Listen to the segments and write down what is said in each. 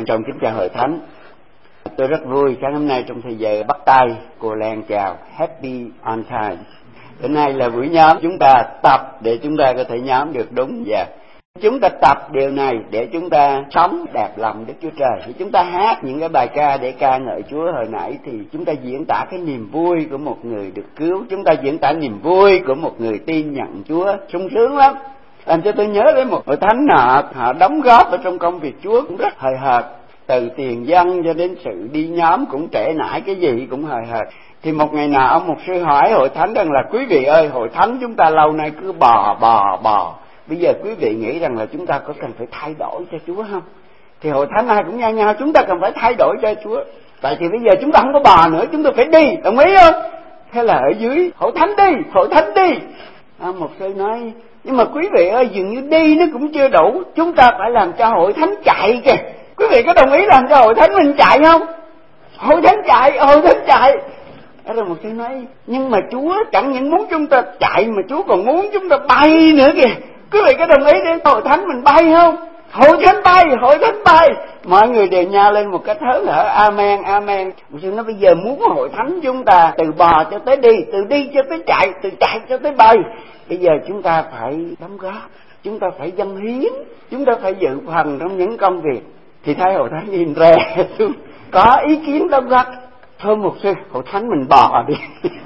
Trọng kính chào hội thánh. Tôi rất vui sáng hôm nay trong thời giờ bắt tay cô Lan chào Happy on Time. Hôm nay là buổi nhóm chúng ta tập để chúng ta có thể nhóm được đúng và chúng ta tập điều này để chúng ta sống đẹp lòng Đức Chúa Trời. Thì chúng ta hát những cái bài ca để ca ngợi Chúa hồi nãy thì chúng ta diễn tả cái niềm vui của một người được cứu, chúng ta diễn tả niềm vui của một người tin nhận Chúa, sung sướng lắm. Làm cho tôi nhớ đến một hội thánh họ đóng góp ở trong công việc Chúa cũng rất hời hợt, từ tiền dân cho đến sự đi nhóm cũng trễ nải, cái gì cũng hời hợt. Thì một ngày nào ông mục sư hỏi hội thánh rằng là quý vị ơi, hội thánh chúng ta lâu nay cứ bò, bây giờ quý vị nghĩ rằng là chúng ta có cần phải thay đổi cho Chúa không? Thì hội thánh ai cũng nhau chúng ta cần phải thay đổi cho Chúa. Tại thì bây giờ chúng ta không có bò nữa, chúng ta phải đi, đồng ý không? Thế là ở dưới hội thánh đi. Ông mục sư nói nhưng mà quý vị ơi, dường như đi nó cũng chưa đủ, chúng ta phải làm cho hội thánh chạy kìa. Quý vị có đồng ý làm cho hội thánh mình chạy không? Hội thánh chạy. Rồi một sư nói nhưng mà Chúa chẳng những muốn chúng ta chạy mà Chúa còn muốn chúng ta bay nữa kìa. Quý vị có đồng ý để hội thánh mình bay không? Hội thánh bay. Mọi người đều nhao lên một cách hớn hở, amen. Một sư nói bây giờ muốn hội thánh chúng ta từ bò cho tới đi, từ đi cho tới chạy, từ chạy cho tới bay. Bây giờ chúng ta phải đóng góp, chúng ta phải dâng hiến, chúng ta phải dự phần trong những công việc. Thì thấy hội thánh nhìn ra có ý kiến đóng góp. Thôi mục sư, hội thánh mình bò đi.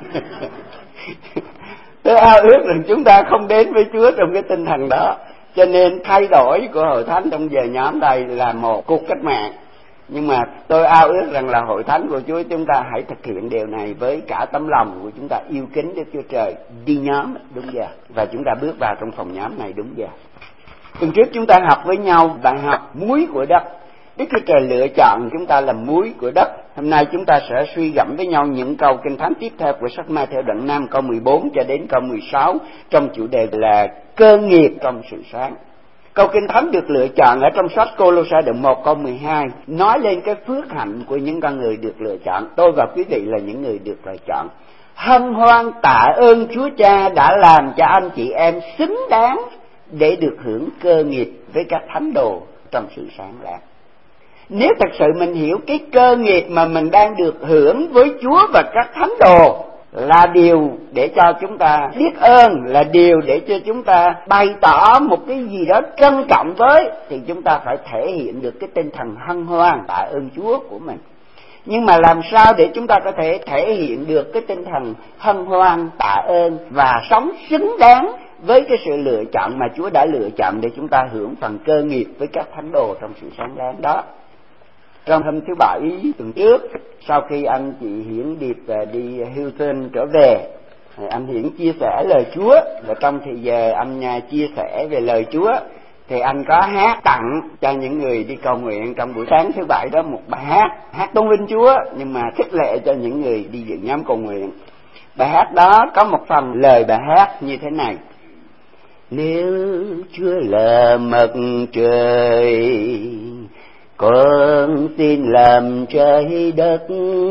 Tôi ao ước rằng chúng ta không đến với Chúa trong cái tinh thần đó. Cho nên thay đổi của hội thánh trong giờ nhóm đây là một cuộc cách mạng. Nhưng mà tôi ao ước rằng là hội thánh của Chúa chúng ta hãy thực hiện điều này với cả tấm lòng của chúng ta yêu kính Đức Chúa Trời, đi nhóm đúng giờ, và chúng ta bước vào trong phòng nhóm này đúng giờ. Tuần trước chúng ta học với nhau bài học muối của đất. Đức Chúa Trời lựa chọn chúng ta làm muối của đất. Hôm nay chúng ta sẽ suy gẫm với nhau những câu Kinh Thánh tiếp theo của sách Ma-thi-ơ đoạn 5 câu 14 cho đến câu 16 trong chủ đề là cơ nghiệp trong sự sáng. Câu Kinh Thánh được lựa chọn ở trong sách Cô-lô-sa đoạn 1 câu 12 nói lên cái phước hạnh của những con người được lựa chọn. Tôi và quý vị là những người được lựa chọn. Hân hoan tạ ơn Chúa Cha đã làm cho anh chị em xứng đáng để được hưởng cơ nghiệp với các thánh đồ trong sự sáng lạng. Nếu thật sự mình hiểu cái cơ nghiệp mà mình đang được hưởng với Chúa và các thánh đồ là điều để cho chúng ta biết ơn, là điều để cho chúng ta bày tỏ một cái gì đó trân trọng với, thì chúng ta phải thể hiện được cái tinh thần hân hoan tạ ơn Chúa của mình. Nhưng mà làm sao để chúng ta có thể thể hiện được cái tinh thần hân hoan tạ ơn và sống xứng đáng với cái sự lựa chọn mà Chúa đã lựa chọn để chúng ta hưởng phần cơ nghiệp với các thánh đồ trong sự sáng láng đó. Trong hôm thứ Bảy tuần trước, sau khi anh chị Hiển Điệp đi Houston trở về, anh Hiển chia sẻ lời Chúa, và trong thời giờ anh chia sẻ về lời Chúa thì anh có hát tặng cho những người đi cầu nguyện trong buổi sáng thứ Bảy đó một bài hát tôn vinh Chúa, nhưng mà khích lệ cho những người đi dự nhóm cầu nguyện. Bài hát đó có một phần lời bài hát như thế này: nếu Chúa là mặt trời, con xin làm trái đất.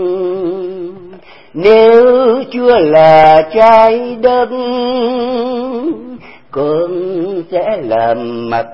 Nếu Chúa là trái đất, con sẽ làm mặt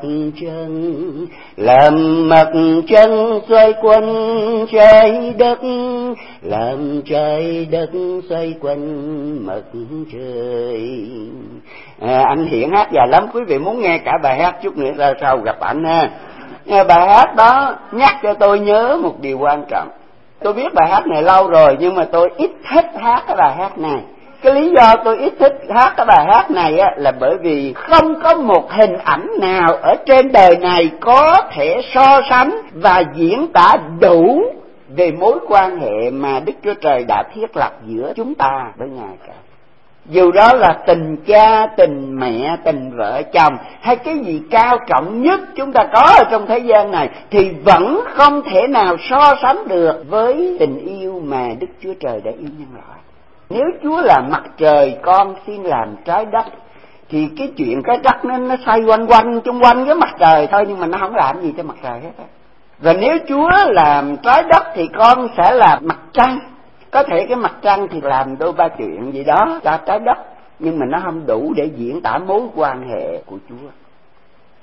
trăng xoay quanh trái đất, làm trái đất xoay quanh mặt trời. Anh Hiển hát dài lắm, quý vị muốn nghe cả bài hát chút nữa ra sau gặp ảnh ha. Bài hát đó nhắc cho tôi nhớ một điều quan trọng. Tôi biết bài hát này lâu rồi nhưng mà tôi ít thích hát cái bài hát này. Cái lý do tôi ít thích hát cái bài hát này là bởi vì không có một hình ảnh nào ở trên đời này có thể so sánh và diễn tả đủ về mối quan hệ mà Đức Chúa Trời đã thiết lập giữa chúng ta với Ngài cả. Dù đó là tình cha, tình mẹ, tình vợ chồng hay cái gì cao trọng nhất chúng ta có ở trong thế gian này thì vẫn không thể nào so sánh được với tình yêu mà Đức Chúa Trời đã yêu nhân loại. Nếu Chúa là mặt trời, con xin làm trái đất, thì cái chuyện cái đất nó xoay quanh chung quanh cái mặt trời thôi, nhưng mà nó không làm gì cho mặt trời hết á. Và nếu Chúa làm trái đất thì con sẽ làm mặt trăng. Có thể cái mặt trăng thì làm đôi ba chuyện gì đó cho trái đất, nhưng mà nó không đủ để diễn tả mối quan hệ của Chúa.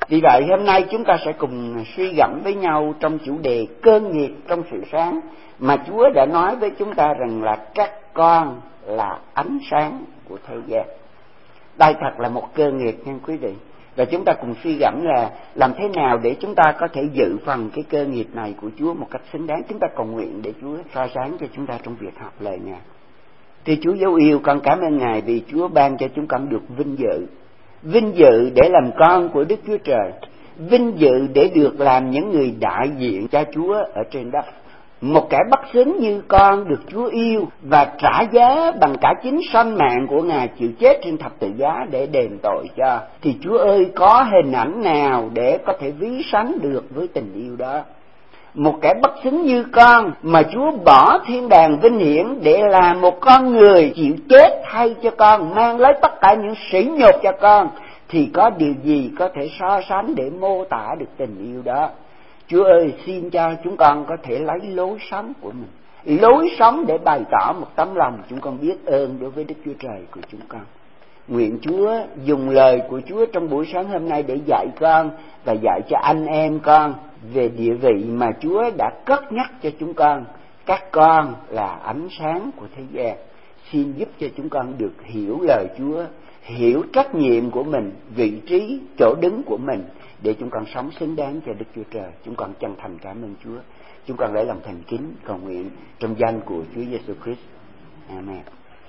Vì vậy hôm nay chúng ta sẽ cùng suy gẫm với nhau trong chủ đề cơ nghiệp trong sự sáng, mà Chúa đã nói với chúng ta rằng là các con là ánh sáng của thế gian. Đây thật là một cơ nghiệp nha quý vị. Và chúng ta cùng suy gẫm là làm thế nào để chúng ta có thể dự phần cái cơ nghiệp này của Chúa một cách xứng đáng. Chúng ta cầu nguyện để Chúa soi sáng cho chúng ta trong việc học lời Ngài. Thì Chúa dấu yêu, con cảm ơn Ngài vì Chúa ban cho chúng con được vinh dự. Vinh dự để làm con của Đức Chúa Trời. Vinh dự để được làm những người đại diện cho Chúa ở trên đất. Một kẻ bất xứng như con được Chúa yêu và trả giá bằng cả chính sanh mạng của Ngài chịu chết trên thập tự giá để đền tội cho. Thì Chúa ơi, có hình ảnh nào để có thể ví sánh được với tình yêu đó? Một kẻ bất xứng như con mà Chúa bỏ thiên đàng vinh hiển để làm một con người chịu chết thay cho con, mang lấy tất cả những sỉ nhục cho con, thì có điều gì có thể so sánh để mô tả được tình yêu đó? Chúa ơi, xin cho chúng con có thể lấy lối sống của mình, lối sống để bày tỏ một tấm lòng chúng con biết ơn đối với Đức Chúa Trời của chúng con. Nguyện Chúa dùng lời của Chúa trong buổi sáng hôm nay để dạy con và dạy cho anh em con về địa vị mà Chúa đã cất nhắc cho chúng con. Các con là ánh sáng của thế gian. Xin giúp cho chúng con được hiểu lời Chúa, hiểu trách nhiệm của mình, vị trí, chỗ đứng của mình, để chúng con sống xứng đáng cho Đức Chúa Trời. Chúng con chân thành cảm ơn Chúa. Chúng con lấy lòng thành kính cầu nguyện trong danh của Chúa Giêsu Christ. Amen.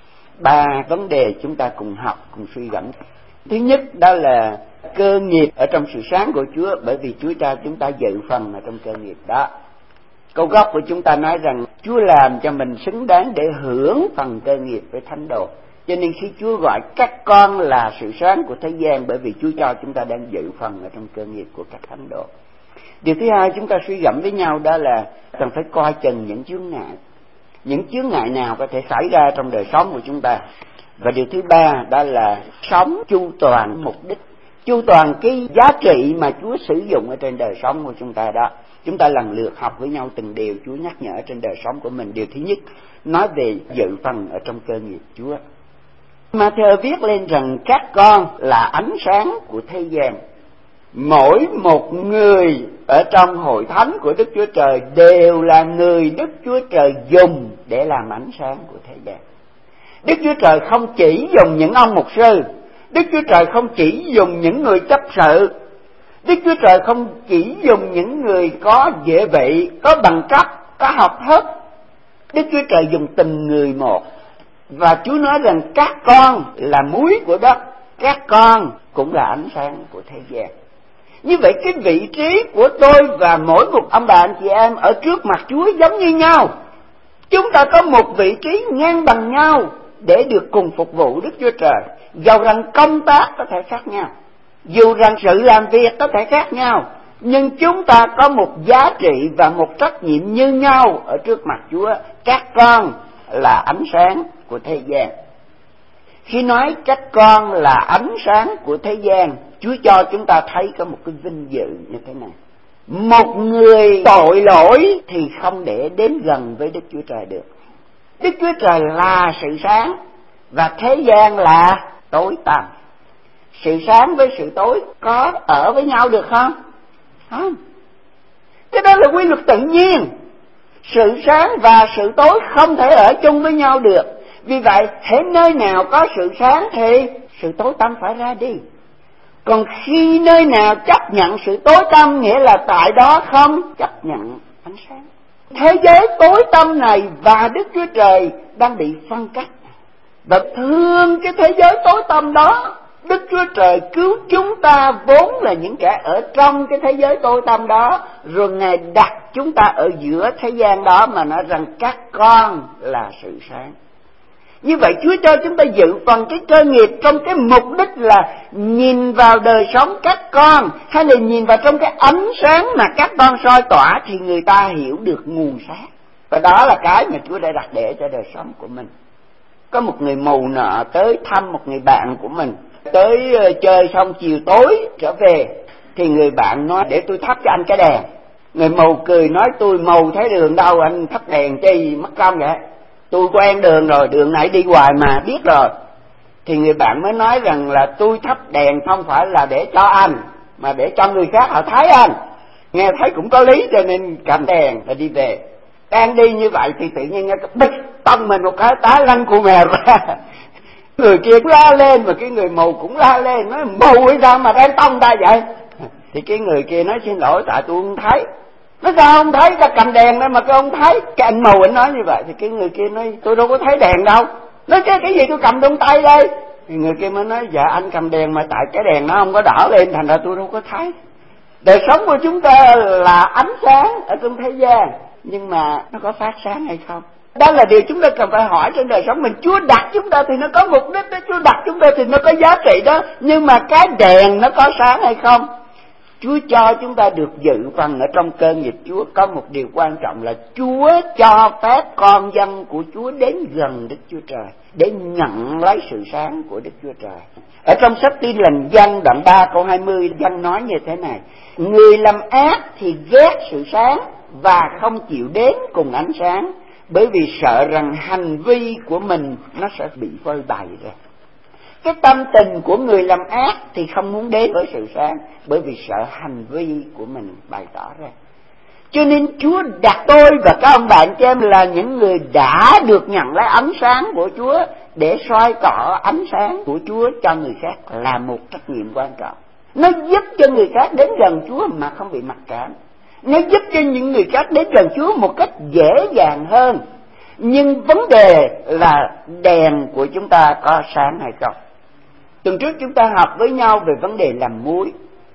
3 vấn đề chúng ta cùng học, cùng suy gẫm. Thứ nhất đó là cơ nghiệp ở trong sự sáng của Chúa, bởi vì Chúa cho chúng ta dự phần ở trong cơ nghiệp đó. Câu gốc của chúng ta nói rằng Chúa làm cho mình xứng đáng để hưởng phần cơ nghiệp với thánh đồ. Cho nên khi Chúa gọi các con là sự sáng của thế gian, bởi vì Chúa cho chúng ta đang dự phần ở trong cơ nghiệp của các thánh đồ. Điều thứ hai chúng ta suy gẫm với nhau đó là cần phải coi chừng những chướng ngại. Những chướng ngại nào có thể xảy ra trong đời sống của chúng ta. Và điều thứ ba đó là sống chu toàn mục đích, chu toàn cái giá trị mà Chúa sử dụng ở trên đời sống của chúng ta đó. Chúng ta lần lượt học với nhau từng điều Chúa nhắc nhở trên đời sống của mình. Điều thứ nhất nói về dự phần ở trong cơ nghiệp Chúa. Ma-thơ viết lên rằng các con là ánh sáng của thế gian. Mỗi một người ở trong hội thánh của Đức Chúa Trời đều là người Đức Chúa Trời dùng để làm ánh sáng của thế gian. Đức Chúa Trời không chỉ dùng những ông mục sư, Đức Chúa Trời không chỉ dùng những người chấp sự, Đức Chúa Trời không chỉ dùng những người có địa vị, có bằng cấp, có học thức. Đức Chúa Trời dùng từng người một. Và Chúa nói rằng các con là muối của đất, các con cũng là ánh sáng của thế gian. Như vậy cái vị trí của tôi và mỗi một ông bà anh chị em ở trước mặt Chúa giống như nhau. Chúng ta có một vị trí ngang bằng nhau để được cùng phục vụ Đức Chúa Trời. Dầu rằng công tác có thể khác nhau, dù rằng sự làm việc có thể khác nhau, nhưng chúng ta có một giá trị và một trách nhiệm như nhau ở trước mặt Chúa. Các con là ánh sáng của thế gian. Khi nói các con là ánh sáng của thế gian, Chúa cho chúng ta thấy có một cái vinh dự như thế này. Một người tội lỗi thì không để đến gần với Đức Chúa Trời được. Đức Chúa Trời là sự sáng và thế gian là tối tăm. Sự sáng với sự tối có ở với nhau được không? Không. Cái đó là quy luật tự nhiên. Sự sáng và sự tối không thể ở chung với nhau được. Vì vậy, hễ nơi nào có sự sáng thì sự tối tăm phải ra đi. Còn khi nơi nào chấp nhận sự tối tăm, nghĩa là tại đó không chấp nhận ánh sáng. Thế giới tối tăm này và Đức Chúa Trời đang bị phân cách. Và thương cái thế giới tối tăm đó, Đức Chúa Trời cứu chúng ta vốn là những kẻ ở trong cái thế giới tối tăm đó, rồi Ngài đặt chúng ta ở giữa thế gian đó mà nói rằng các con là sự sáng. Như vậy Chúa cho chúng ta dự phần cái cơ nghiệp trong cái mục đích là nhìn vào đời sống các con, hay là nhìn vào trong cái ánh sáng mà các con soi tỏa, thì người ta hiểu được nguồn sáng. Và đó là cái mà Chúa đã đặt để cho đời sống của mình. Có một người mù nọ tới thăm một người bạn của mình, tới chơi xong chiều tối trở về, thì người bạn nói để tôi thắp cho anh cái đèn. Người mù cười nói tôi mù thấy đường đâu, anh thắp đèn chi mất công vậy? Tôi quen đường rồi, đường này đi hoài mà biết rồi. Thì người bạn mới nói rằng là tôi thắp đèn không phải là để cho anh, mà để cho người khác họ thấy anh. Nghe thấy cũng có lý cho nên cầm đèn và đi về. Đang đi như vậy thì tự nhiên nghe cái bịch tông mình một cái tá lăn của mèo ra. Người kia la lên mà cái người mù cũng la lên, nói mù hay sao mà đang tông ta vậy? Thì cái người kia nói xin lỗi tại tôi không thấy. Nói sao không thấy, ta cầm đèn đó mà tôi không thấy. Cái anh mù anh nói như vậy thì cái người kia nói tôi đâu có thấy đèn đâu. Nói cái gì tôi cầm trong tay đây? Thì người kia mới nói dạ anh cầm đèn mà tại cái đèn nó không có đỏ lên thành ra tôi đâu có thấy. Đời sống của chúng ta là ánh sáng ở trong thế gian, nhưng mà nó có phát sáng hay không? Đó là điều chúng ta cần phải hỏi trên đời sống mình. Chúa đặt chúng ta thì nó có mục đích đó, Chúa đặt chúng ta thì nó có giá trị đó, nhưng mà cái đèn nó có sáng hay không? Chúa cho chúng ta được dự phần ở trong cơ nghiệp Chúa. Có một điều quan trọng là Chúa cho phép con dân của Chúa đến gần Đức Chúa Trời để nhận lấy sự sáng của Đức Chúa Trời. Ở trong sách Tin Lành Giăng đoạn 3 câu 20, Giăng nói như thế này: người làm ác thì ghét sự sáng và không chịu đến cùng ánh sáng, bởi vì sợ rằng hành vi của mình nó sẽ bị phơi bày ra. Cái tâm tình của người làm ác thì không muốn đến với sự sáng, bởi vì sợ hành vi của mình bày tỏ ra. Cho nên Chúa đặt tôi và các ông bạn cho em là những người đã được nhận lấy ánh sáng của Chúa để soi tỏ ánh sáng của Chúa cho người khác là một trách nhiệm quan trọng. Nó giúp cho người khác đến gần Chúa mà không bị mặc cảm. Nó giúp cho những người khác đến gần Chúa một cách dễ dàng hơn. Nhưng vấn đề là đèn của chúng ta có sáng hay không? Tuần trước chúng ta học với nhau về vấn đề làm muối.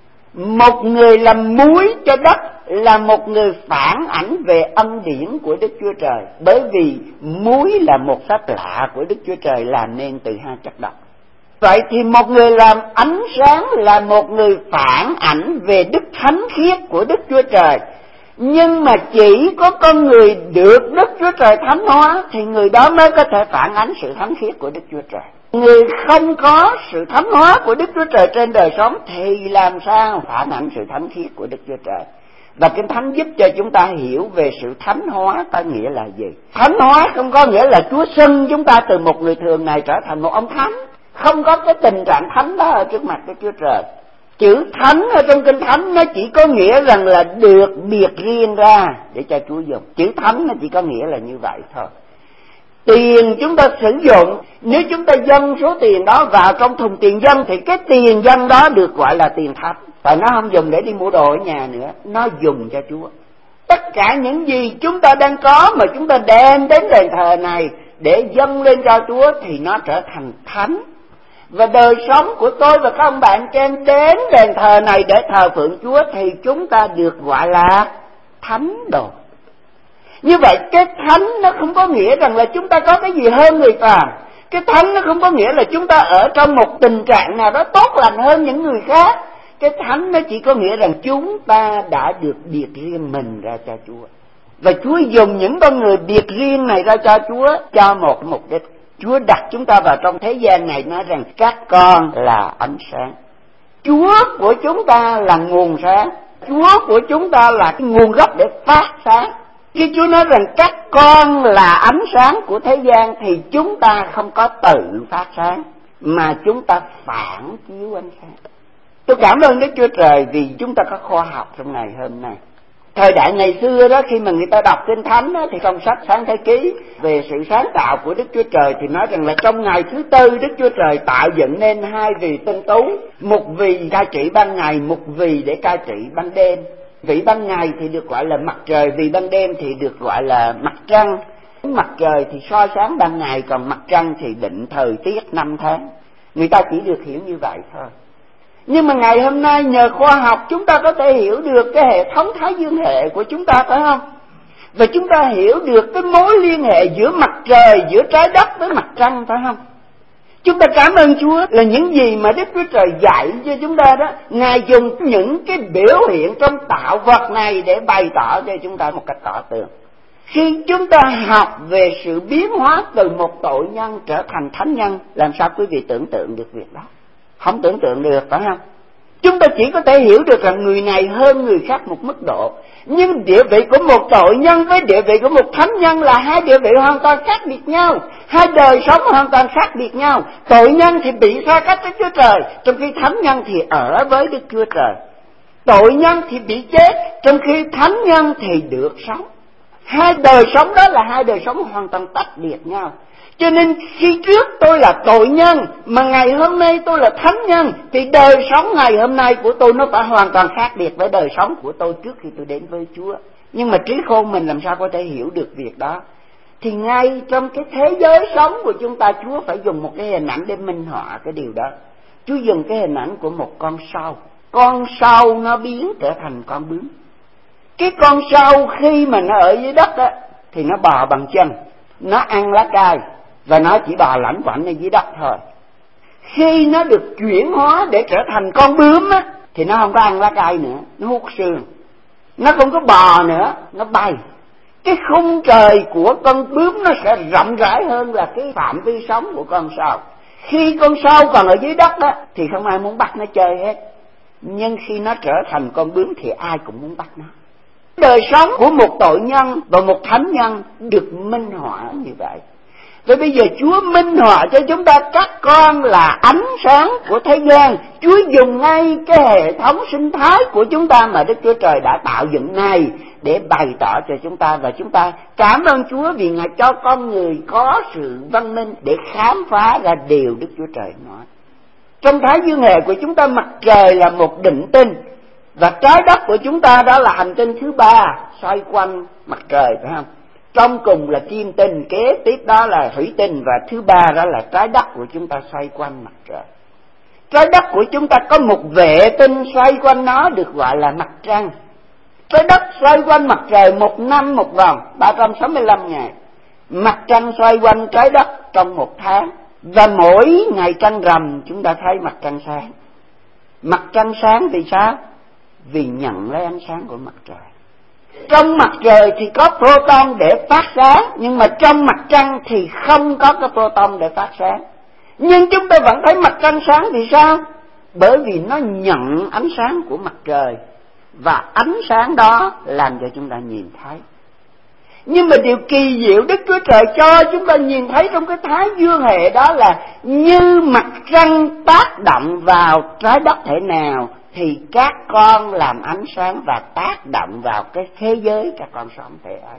Một người làm muối cho đất là một người phản ảnh về ân điển của Đức Chúa Trời, bởi vì muối là một phép lạ của Đức Chúa Trời làm nên từ hai chất độc. Vậy thì một người làm ánh sáng là một người phản ảnh về đức thánh khiết của Đức Chúa Trời. Nhưng mà chỉ có con người được Đức Chúa Trời thánh hóa thì người đó mới có thể phản ánh sự thánh khiết của Đức Chúa Trời. Người không có sự thánh hóa của Đức Chúa Trời trên đời sống thì làm sao phản ảnh sự thánh khiết của Đức Chúa Trời? Và Kinh Thánh giúp cho chúng ta hiểu về sự thánh hóa có nghĩa là gì. Thánh hóa không có nghĩa là Chúa xưng chúng ta từ một người thường này trở thành một ông thánh. Không có cái tình trạng thánh đó ở trước mặt Đức Chúa Trời. Chữ thánh ở trong Kinh Thánh nó chỉ có nghĩa rằng là được biệt riêng ra để cho Chúa dùng. Chữ thánh nó chỉ có nghĩa là như vậy thôi. Tiền chúng ta sử dụng, nếu chúng ta dâng số tiền đó vào trong thùng tiền dâng thì cái tiền dâng đó được gọi là tiền thánh. Và nó không dùng để đi mua đồ ở nhà nữa, nó dùng cho Chúa. Tất cả những gì chúng ta đang có mà chúng ta đem đến đền thờ này để dâng lên cho Chúa thì nó trở thành thánh. Và đời sống của tôi và các ông bạn trên đến đền thờ này để thờ phượng Chúa thì chúng ta được gọi là thánh đồ. Như vậy cái thánh nó không có nghĩa rằng là chúng ta có cái gì hơn người phàm. Cái thánh nó không có nghĩa là chúng ta ở trong một tình trạng nào đó tốt lành hơn những người khác. Cái thánh nó chỉ có nghĩa rằng chúng ta đã được biệt riêng mình ra cho Chúa. Và Chúa dùng những con người biệt riêng này ra cho Chúa cho một mục đích. Chúa đặt chúng ta vào trong thế gian này nói rằng các con là ánh sáng. Chúa của chúng ta là nguồn sáng. Chúa của chúng ta là cái nguồn gốc để phát sáng. Khi Chúa nói rằng các con là ánh sáng của thế gian thì chúng ta không có tự phát sáng mà chúng ta phản chiếu ánh sáng. Tôi cảm ơn Đức Chúa Trời vì chúng ta có khoa học trong ngày hôm nay. Thời đại ngày xưa đó, khi mà người ta đọc Kinh Thánh đó, thì trong sách Sáng Thế Ký về sự sáng tạo của Đức Chúa Trời thì nói rằng là trong ngày thứ tư Đức Chúa Trời tạo dựng nên hai vị tinh tú, một vị cai trị ban ngày, một vị để cai trị ban đêm. Vị ban ngày thì được gọi là mặt trời, vị ban đêm thì được gọi là mặt trăng. Mặt trời thì soi sáng ban ngày, còn mặt trăng thì định thời tiết năm tháng. Người ta chỉ được hiểu như vậy thôi. Nhưng mà ngày hôm nay nhờ khoa học chúng ta có thể hiểu được cái hệ thống thái dương hệ của chúng ta, phải không? Và chúng ta hiểu được cái mối liên hệ giữa mặt trời, giữa trái đất với mặt trăng, phải không? Chúng ta cảm ơn Chúa là những gì mà Đức Chúa Trời dạy cho chúng ta đó, Ngài dùng những cái biểu hiện trong tạo vật này để bày tỏ cho chúng ta một cách tỏ tường. Khi chúng ta học về sự biến hóa từ một tội nhân trở thành thánh nhân, làm sao quý vị tưởng tượng được việc đó? Không tưởng tượng được, phải không? Chúng ta chỉ có thể hiểu được rằng người này hơn người khác một mức độ. Nhưng địa vị của một tội nhân với địa vị của một thánh nhân là hai địa vị hoàn toàn khác biệt nhau. Hai đời sống hoàn toàn khác biệt nhau. Tội nhân thì bị xa cách với Chúa Trời, trong khi thánh nhân thì ở với Đức Chúa Trời. Tội nhân thì bị chết, trong khi thánh nhân thì được sống. Hai đời sống đó là hai đời sống hoàn toàn tách biệt nhau. Cho nên khi trước tôi là tội nhân, mà ngày hôm nay tôi là thánh nhân, thì đời sống ngày hôm nay của tôi nó phải hoàn toàn khác biệt với đời sống của tôi trước khi tôi đến với Chúa. Nhưng mà trí khôn mình làm sao có thể hiểu được việc đó? Thì ngay trong cái thế giới sống của chúng ta, Chúa phải dùng một cái hình ảnh để minh họa cái điều đó. Chúa dùng cái hình ảnh của một con sâu. Con sâu nó biến trở thành con bướm. Cái con sâu khi mà nó ở dưới đất á, thì nó bò bằng chân, nó ăn lá cây và nó chỉ bò lảnh quạnh ở dưới đất thôi. Khi nó được chuyển hóa để trở thành con bướm á, thì nó không có ăn lá cây nữa, nó hút xương. Nó không có bò nữa, nó bay. Cái khung trời của con bướm nó sẽ rộng rãi hơn là cái phạm vi sống của con sâu. Khi con sâu còn ở dưới đất đó thì không ai muốn bắt nó chơi hết. Nhưng khi nó trở thành con bướm thì ai cũng muốn bắt nó. Đời sống của một tội nhân và một thánh nhân được minh họa như vậy. Vậy bây giờ Chúa minh họa cho chúng ta các con là ánh sáng của thế gian. Chúa dùng ngay cái hệ thống sinh thái của chúng ta mà Đức Chúa Trời đã tạo dựng này để bày tỏ cho chúng ta. Và chúng ta cảm ơn Chúa vì Ngài cho con người có sự văn minh để khám phá ra điều Đức Chúa Trời nói. Trong Thái Dương hệ của chúng ta, mặt trời là một định tinh, và trái đất của chúng ta đó là hành tinh thứ ba xoay quanh mặt trời, phải không? Trong cùng là kim tinh, kế tiếp đó là thủy tinh, và thứ ba đó là trái đất của chúng ta xoay quanh mặt trời. Trái đất của chúng ta có một vệ tinh xoay quanh nó được gọi là mặt trăng. Trái đất xoay quanh mặt trời một năm một vòng, 365 ngày. Mặt trăng xoay quanh trái đất trong một tháng. Và mỗi ngày trăng rằm chúng ta thấy mặt trăng sáng. Mặt trăng sáng vì sao? Vì nhận lấy ánh sáng của mặt trời. Trong mặt trời thì có proton để phát sáng, nhưng mà trong mặt trăng thì không có cái proton để phát sáng. Nhưng chúng ta vẫn thấy mặt trăng sáng vì sao? Bởi vì nó nhận ánh sáng của mặt trời, và ánh sáng đó làm cho chúng ta nhìn thấy. Nhưng mà điều kỳ diệu Đức Chúa Trời cho chúng ta nhìn thấy trong cái Thái Dương hệ đó là như mặt trăng tác động vào trái đất thể nào, thì các con làm ánh sáng và tác động vào cái thế giới các con sống thể ấy.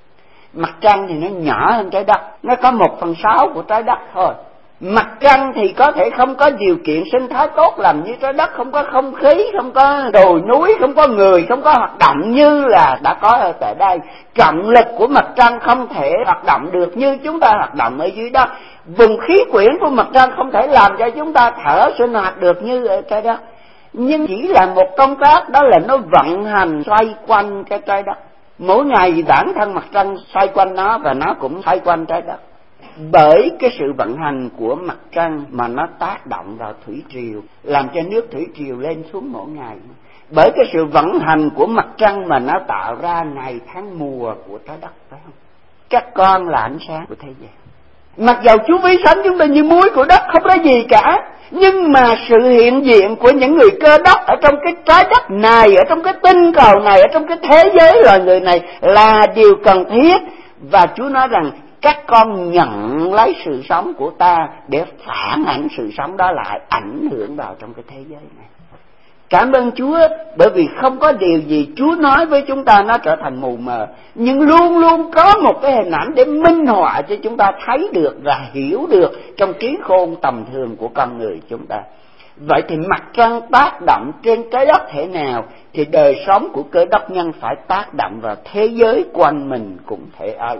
Mặt trăng thì nó nhỏ hơn trái đất, nó có 1/6 của trái đất thôi. Mặt trăng thì có thể không có điều kiện sinh thái tốt làm như trái đất, không có không khí, không có đồi núi, không có người, không có hoạt động như là đã có ở tại đây. Trọng lực của mặt trăng không thể hoạt động được như chúng ta hoạt động ở dưới đất. Vùng khí quyển của mặt trăng không thể làm cho chúng ta thở sinh hoạt được như ở trái đất. Nhưng chỉ là một công tác, đó là nó vận hành xoay quanh cái trái đất. Mỗi ngày bản thân mặt trăng xoay quanh nó, và nó cũng xoay quanh trái đất. Bởi cái sự vận hành của mặt trăng mà nó tác động vào thủy triều, làm cho nước thủy triều lên xuống mỗi ngày. Bởi cái sự vận hành của mặt trăng mà nó tạo ra ngày tháng mùa của trái đất, phải không? Các con là ánh sáng của thế gian. Mặc dầu Chúa ví sánh chúng ta như muối của đất, không có gì cả, nhưng mà sự hiện diện của những người Cơ Đốc ở trong cái trái đất này, ở trong cái tinh cầu này, ở trong cái thế giới loài người này là điều cần thiết. Và Chúa nói rằng các con nhận lấy sự sống của ta để phản ảnh sự sống đó lại, ảnh hưởng vào trong cái thế giới này. Cảm ơn Chúa, bởi vì không có điều gì Chúa nói với chúng ta nó trở thành mù mờ, nhưng luôn luôn có một cái hình ảnh để minh họa cho chúng ta thấy được và hiểu được trong trí khôn tầm thường của con người chúng ta. Vậy thì mặt trăng tác động trên trái đất thể nào, thì đời sống của Cơ Đốc nhân phải tác động vào thế giới quanh mình cũng thể ấy.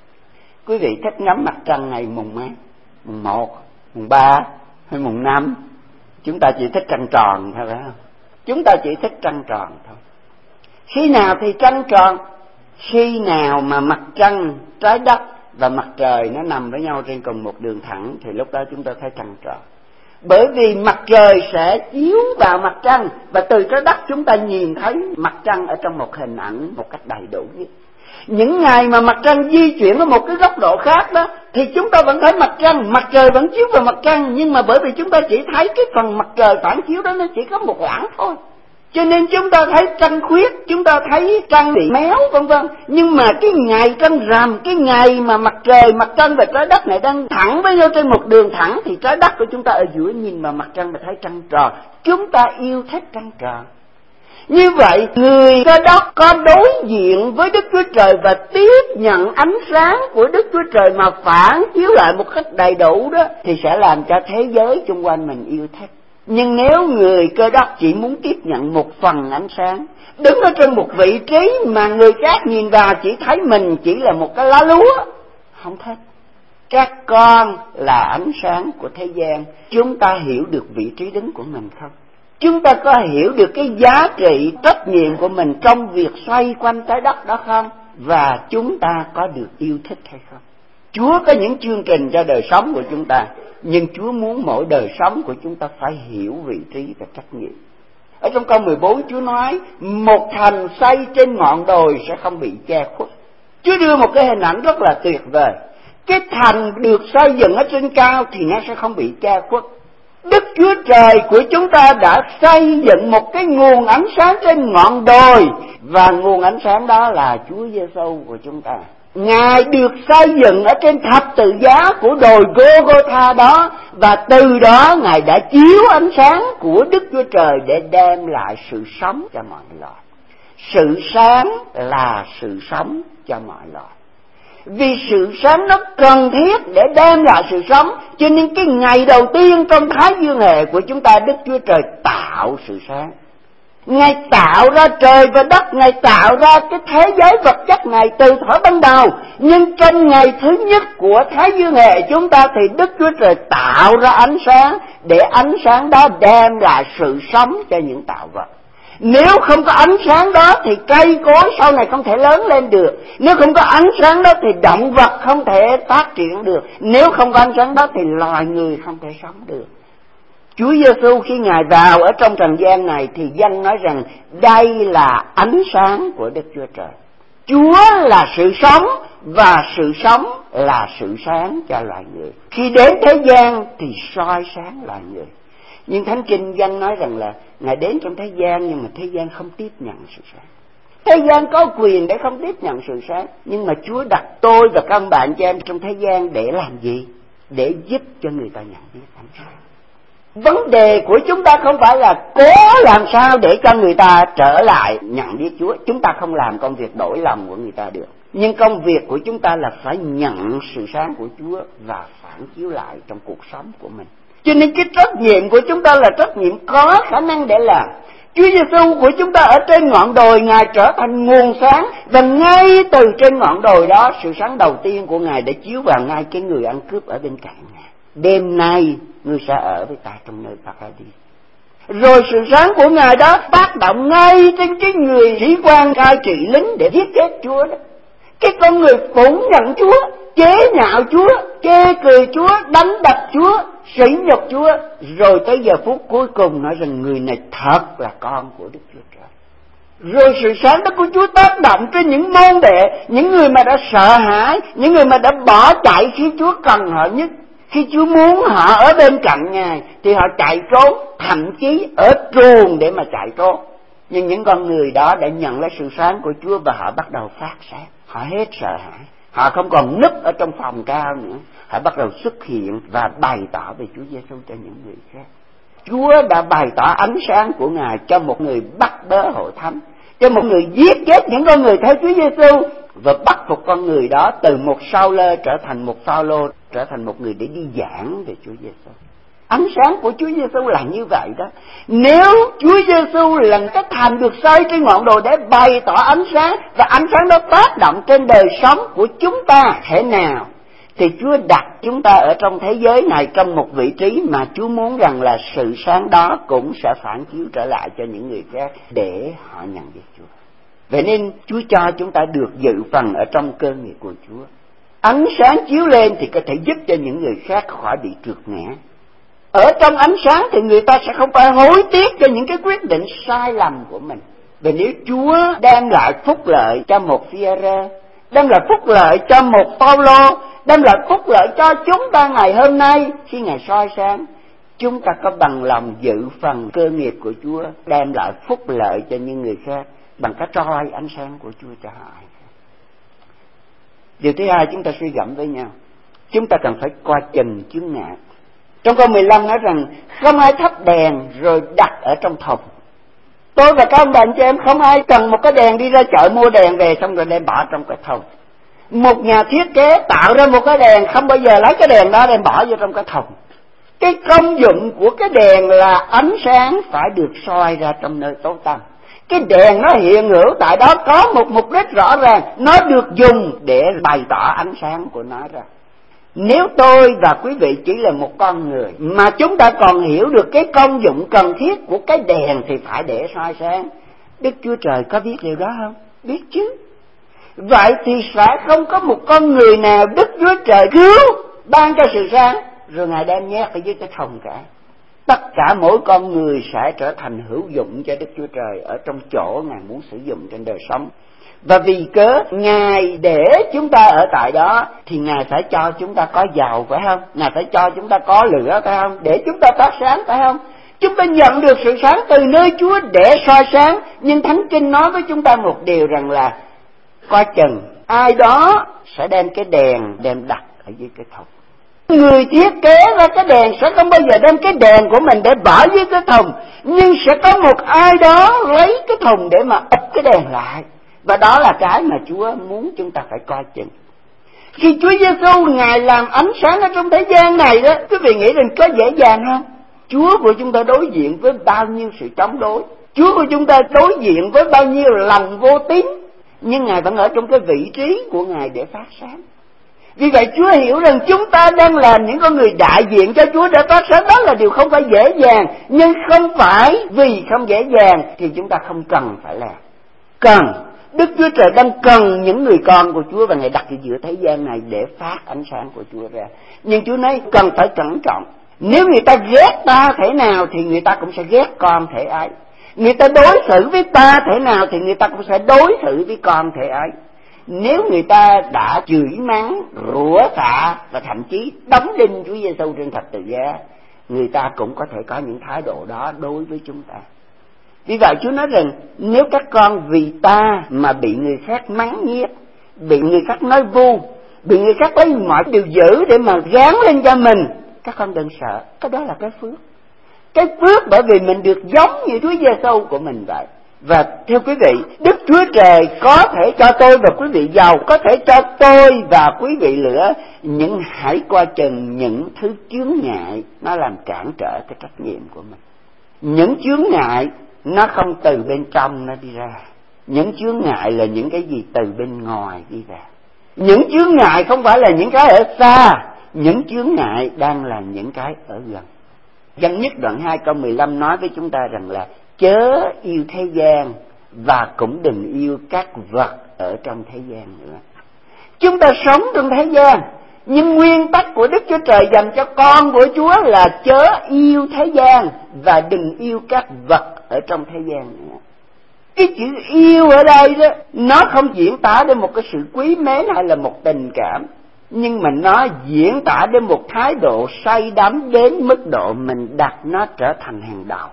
Quý vị thích ngắm mặt trăng ngày mùng mấy? Mùng 1, mùng 3 hay mùng 5? Chúng ta chỉ thích trăng tròn thôi, phải không? Chúng ta chỉ thích trăng tròn thôi. Khi nào thì trăng tròn? Khi nào mà mặt trăng, trái đất và mặt trời nó nằm với nhau trên cùng một đường thẳng, thì lúc đó chúng ta thấy trăng tròn. Bởi vì mặt trời sẽ chiếu vào mặt trăng, và từ trái đất chúng ta nhìn thấy mặt trăng ở trong một hình ảnh một cách đầy đủ nhất. Những ngày mà mặt trăng di chuyển ở một cái góc độ khác đó, thì chúng ta vẫn thấy mặt trăng, mặt trời vẫn chiếu vào mặt trăng, nhưng mà bởi vì chúng ta chỉ thấy cái phần mặt trời phản chiếu đó, nó chỉ có một khoảng thôi, cho nên chúng ta thấy trăng khuyết, chúng ta thấy trăng bị méo vân vân. Nhưng mà cái ngày trăng rằm, cái ngày mà mặt trời, mặt trăng và trái đất này đang thẳng với nhau trên một đường thẳng, thì trái đất của chúng ta ở giữa nhìn vào mặt trăng và thấy trăng tròn. Chúng ta yêu thích trăng tròn. Như vậy, người Cơ Đốc có đối diện với Đức Chúa Trời và tiếp nhận ánh sáng của Đức Chúa Trời mà phản chiếu lại một cách đầy đủ đó, thì sẽ làm cho thế giới xung quanh mình yêu thích. Nhưng nếu người Cơ Đốc chỉ muốn tiếp nhận một phần ánh sáng, đứng ở trên một vị trí mà người khác nhìn vào chỉ thấy mình chỉ là một cái lá lúa, không thích. Các con là ánh sáng của thế gian. Chúng ta hiểu được vị trí đứng của mình không? Chúng ta có hiểu được cái giá trị trách nhiệm của mình trong việc xoay quanh trái đất đó không? Và chúng ta có được yêu thích hay không? Chúa có những chương trình cho đời sống của chúng ta, nhưng Chúa muốn mỗi đời sống của chúng ta phải hiểu vị trí và trách nhiệm. Ở trong câu 14 Chúa nói, một thành xây trên ngọn đồi sẽ không bị che khuất. Chúa đưa một cái hình ảnh rất là tuyệt vời. Cái thành được xây dựng ở trên cao thì nó sẽ không bị che khuất. Đức Chúa Trời của chúng ta đã xây dựng một cái nguồn ánh sáng trên ngọn đồi, và nguồn ánh sáng đó là Chúa Giêsu của chúng ta. Ngài được xây dựng ở trên thập tự giá của đồi Gô-gô-tha đó, và từ đó Ngài đã chiếu ánh sáng của Đức Chúa Trời để đem lại sự sống cho mọi loài. Sự sáng là sự sống cho mọi loài. Vì sự sáng nó cần thiết để đem lại sự sống, cho nên cái ngày đầu tiên trong Thái Dương hệ của chúng ta, Đức Chúa Trời tạo sự sáng. Ngài tạo ra trời và đất, Ngài tạo ra cái thế giới vật chất này từ thuở ban đầu. Nhưng trong ngày thứ nhất của Thái Dương hệ chúng ta thì Đức Chúa Trời tạo ra ánh sáng, để ánh sáng đó đem lại sự sống cho những tạo vật. Nếu không có ánh sáng đó thì cây cối sau này không thể lớn lên được. Nếu không có ánh sáng đó thì động vật không thể phát triển được. Nếu không có ánh sáng đó thì loài người không thể sống được. Chúa Giêsu khi Ngài vào ở trong trần gian này thì dân nói rằng đây là ánh sáng của Đức Chúa Trời. Chúa là sự sống, và sự sống là sự sáng cho loài người. Khi đến thế gian thì soi sáng loài người. Nhưng Thánh Kinh dân nói rằng là Ngài đến trong thế gian, nhưng mà thế gian không tiếp nhận sự sáng. Thế gian có quyền để không tiếp nhận sự sáng, nhưng mà Chúa đặt tôi và các bạn cho em trong thế gian để làm gì? Để giúp cho người ta nhận biết ánh sáng. Vấn đề của chúng ta không phải là cố làm sao để cho người ta trở lại nhận biết Chúa. Chúng ta không làm công việc đổi lòng của người ta được. Nhưng công việc của chúng ta là phải nhận sự sáng của Chúa và phản chiếu lại trong cuộc sống của mình. Cho nên cái trách nhiệm của chúng ta là trách nhiệm có khả năng để làm. Chúa Giêsu của chúng ta ở trên ngọn đồi, Ngài trở thành nguồn sáng, và ngay từ trên ngọn đồi đó, sự sáng đầu tiên của Ngài đã chiếu vào ngay cái người ăn cướp ở bên cạnh Ngài. Đêm nay ngươi sẽ ở với ta trong nơi Paradis. Rồi sự sáng của Ngài đó tác động ngay trên cái người sĩ quan cai trị lính để giết chết Chúa đó. Cái con người phủ nhận Chúa, chế nhạo Chúa, chê cười Chúa, đánh đập Chúa, sỉ nhục Chúa, rồi tới giờ phút cuối cùng nói rằng người này thật là con của Đức Chúa Trời. Rồi sự sáng đó của Chúa tác động trên những môn đệ, những người mà đã sợ hãi, những người mà đã bỏ chạy khi Chúa cần họ nhất. Khi Chúa muốn họ ở bên cạnh Ngài thì họ chạy trốn, thậm chí ở truồng để mà chạy trốn. Nhưng những con người đó đã nhận lấy sự sáng của Chúa và họ bắt đầu phát sáng. Họ hết sợ hãi, họ không còn núp ở trong phòng cao nữa. Họ bắt đầu xuất hiện và bày tỏ về Chúa Giêsu cho những người khác. Chúa đã bày tỏ ánh sáng của Ngài cho một người bắt bớ hội thánh, cho một người giết chết những con người theo Chúa Giêsu, và bắt một con người đó từ một Sao-lơ trở thành một Phao-lô, trở thành một người để đi giảng về Chúa Giêsu. Ánh sáng của Chúa Giêsu là như vậy đó. Nếu Chúa Giêsu là cái thành được xây trên ngọn đồi để bày tỏ ánh sáng, và ánh sáng đó tác động trên đời sống của chúng ta thế nào, thì Chúa đặt chúng ta ở trong thế giới này trong một vị trí mà Chúa muốn rằng là sự sáng đó cũng sẽ phản chiếu trở lại cho những người khác để họ nhận biết Chúa. Vậy nên Chúa cho chúng ta được dự phần ở trong cơ nghiệp của Chúa. Ánh sáng chiếu lên thì có thể giúp cho những người khác khỏi bị trượt ngã. Ở trong ánh sáng thì người ta sẽ không phải hối tiếc cho những cái quyết định sai lầm của mình. Và nếu Chúa đem lại phúc lợi cho một Phi-e-rơ, đem lại phúc lợi cho một Phao-lô, đem lại phúc lợi cho chúng ta ngày hôm nay, khi Ngài soi sáng, chúng ta có bằng lòng dự phần cơ nghiệp của Chúa, đem lại phúc lợi cho những người khác bằng cách soi ánh sáng của Chúa cho họ. Điều thứ hai, chúng ta suy gẫm với nhau, chúng ta cần phải coi chừng chướng ngại. Trong câu 15 nói rằng không ai thắp đèn rồi đặt ở trong thùng. Tôi và các ông bà anh chị em không ai cần một cái đèn đi ra chợ mua đèn về xong rồi đem bỏ trong cái thùng. Một nhà thiết kế tạo ra một cái đèn không bao giờ lấy cái đèn đó đem bỏ vô trong cái thùng. Cái công dụng của cái đèn là ánh sáng phải được soi ra trong nơi tối tăm. Cái đèn nó hiện hữu tại đó có một mục đích rõ ràng, nó được dùng để bày tỏ ánh sáng của nó ra. Nếu tôi và quý vị chỉ là một con người mà chúng ta còn hiểu được cái công dụng cần thiết của cái đèn thì phải để soi sáng. Đức Chúa Trời có biết điều đó không? Biết chứ. Vậy thì sẽ không có một con người nào Đức Chúa Trời cứu ban cho sự sáng rồi Ngài đem nhét ở dưới cái thùng cả. Tất cả mỗi con người sẽ trở thành hữu dụng cho Đức Chúa Trời ở trong chỗ Ngài muốn sử dụng trên đời sống. Và vì cớ Ngài để chúng ta ở tại đó thì Ngài phải cho chúng ta có dầu, phải không? Ngài phải cho chúng ta có lửa, phải không? Để chúng ta phát sáng, phải không? Chúng ta nhận được sự sáng từ nơi Chúa để soi sáng. Nhưng Thánh Kinh nói với chúng ta một điều rằng là coi chừng ai đó sẽ đem cái đèn đem đặt ở dưới cái thùng. Người thiết kế ra cái đèn sẽ không bao giờ đem cái đèn của mình để bỏ dưới cái thùng, nhưng sẽ có một ai đó lấy cái thùng để mà ấp cái đèn lại. Và đó là cái mà Chúa muốn chúng ta phải coi chừng. Khi Chúa Giêsu Ngài làm ánh sáng ở trong thế gian này đó, quý vị nghĩ rằng có dễ dàng không? Chúa của chúng ta đối diện với bao nhiêu sự chống đối, Chúa của chúng ta đối diện với bao nhiêu lòng vô tín, nhưng Ngài vẫn ở trong cái vị trí của Ngài để phát sáng. Vì vậy Chúa hiểu rằng chúng ta đang làm những con người đại diện cho Chúa để phát sáng, đó là điều không phải dễ dàng. Nhưng không phải vì không dễ dàng thì chúng ta không cần phải làm. Cần, Đức Chúa Trời đang cần những người con của Chúa và Ngài đặt ở giữa thế gian này để phát ánh sáng của Chúa ra. Nhưng Chúa nói cần phải cẩn trọng. Nếu người ta ghét ta thể nào thì người ta cũng sẽ ghét con thể ấy. Người ta đối xử với ta thể nào thì người ta cũng sẽ đối xử với con thể ấy. Nếu người ta đã chửi mắng, rủa xả và thậm chí đóng đinh Chúa Giêsu trên thập tự giá, người ta cũng có thể có những thái độ đó đối với chúng ta. Vì vậy Chúa nói rằng nếu các con vì ta mà bị người khác mắng nhiếc, bị người khác nói vu, bị người khác lấy mọi điều dữ để mà gán lên cho mình, các con đừng sợ. Cái đó là cái phước. Cái phước bởi vì mình được giống như Chúa Giêsu của mình vậy. Và thưa quý vị, Đức Chúa Trời có thể cho tôi và quý vị giàu, có thể cho tôi và quý vị lửa, nhưng hãy coi chừng những thứ chướng ngại nó làm cản trở cái trách nhiệm của mình. Những chướng ngại nó không từ bên trong nó đi ra. Những chướng ngại là những cái gì từ bên ngoài đi ra. Những chướng ngại không phải là những cái ở xa, những chướng ngại đang là những cái ở gần. Dân Nhất đoạn 2 câu 15 nói với chúng ta rằng là chớ yêu thế gian và cũng đừng yêu các vật ở trong thế gian nữa. Chúng ta sống trong thế gian, nhưng nguyên tắc của Đức Chúa Trời dành cho con của Chúa là chớ yêu thế gian và đừng yêu các vật ở trong thế gian nữa. Cái chữ yêu ở đây đó, nó không diễn tả đến một cái sự quý mến hay là một tình cảm, nhưng mà nó diễn tả đến một thái độ say đắm đến mức độ mình đặt nó trở thành hàng đầu.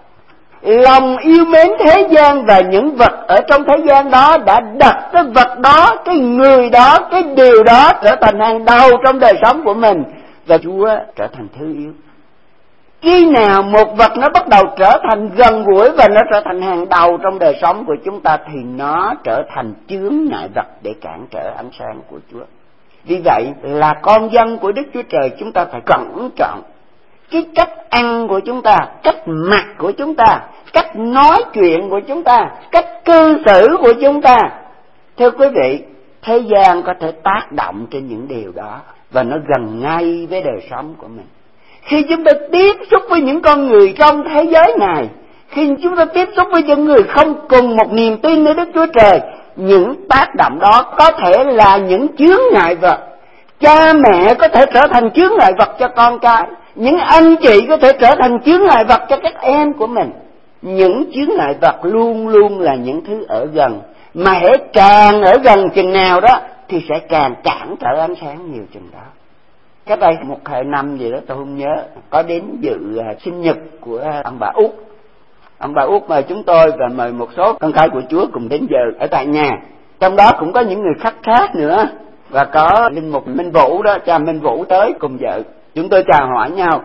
Lòng yêu mến thế gian và những vật ở trong thế gian đó đã đặt cái vật đó, cái người đó, cái điều đó trở thành hàng đầu trong đời sống của mình, và Chúa trở thành thứ yếu. Khi nào một vật nó bắt đầu trở thành gần gũi và nó trở thành hàng đầu trong đời sống của chúng ta thì nó trở thành chướng ngại vật để cản trở ánh sáng của Chúa. Vì vậy là con dân của Đức Chúa Trời, chúng ta phải cẩn trọng cái cách ăn của chúng ta, cách mặc của chúng ta, cách nói chuyện của chúng ta, cách cư xử của chúng ta. Thưa quý vị, thế gian có thể tác động trên những điều đó và nó gần ngay với đời sống của mình. Khi chúng ta tiếp xúc với những con người trong thế giới này, khi chúng ta tiếp xúc với những người không cùng một niềm tin với Đức Chúa Trời, những tác động đó có thể là những chướng ngại vật. Cha mẹ có thể trở thành chướng ngại vật cho con cái, những anh chị có thể trở thành chướng ngại vật cho các em của mình. Những chướng ngại vật luôn luôn là những thứ ở gần, mà hễ càng ở gần chừng nào đó thì sẽ càng cản trở ánh sáng nhiều chừng đó. Cách đây một hai năm gì đó tôi không nhớ, có đến dự sinh nhật của ông bà Út. Ông bà Út mời chúng tôi và mời một số con cái của Chúa cùng đến dự ở tại nhà. Trong đó cũng có những người khác nữa, và có linh mục Minh Vũ đó, cha Minh Vũ tới cùng dự. Chúng tôi chào hỏi nhau.